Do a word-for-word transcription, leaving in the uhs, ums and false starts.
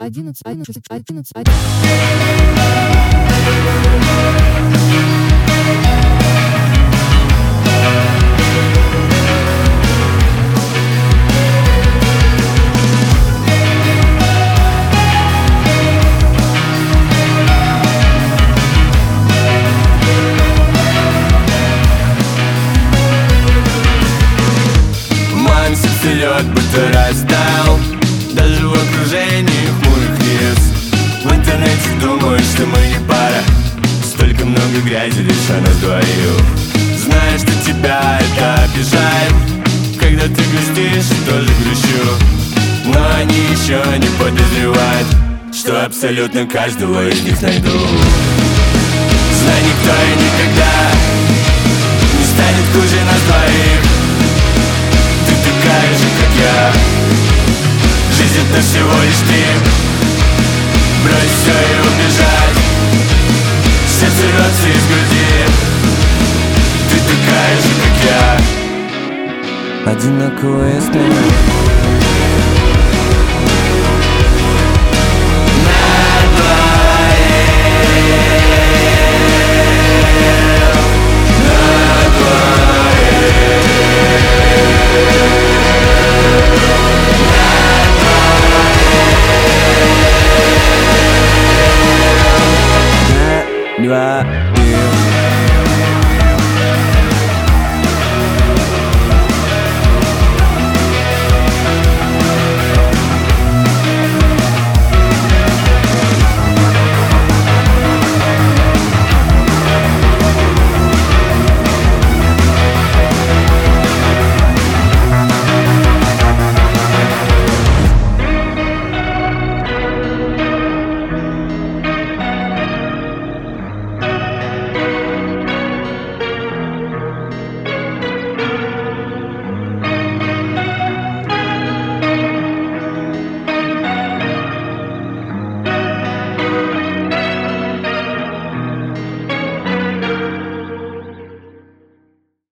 одиннадцать, одиннадцать, одиннадцать. Вперед, будто растаял, даже в окружении хмурых небес. В интернете думают, что мы не пара, столько много грязи лишь о нас двоих. Знаю, что тебя это обижает, когда ты грустишь, тоже грущу. Но они еще не подозревают, что абсолютно каждого из них найду. Знай, никто и никогда не станет хуже нас двоих. Такая же, как я. Жизнь — это всего лишь ты. Брось все и убежать. Сердце рвется из груди. Ты такая же, как я. Одинаковые сны. Два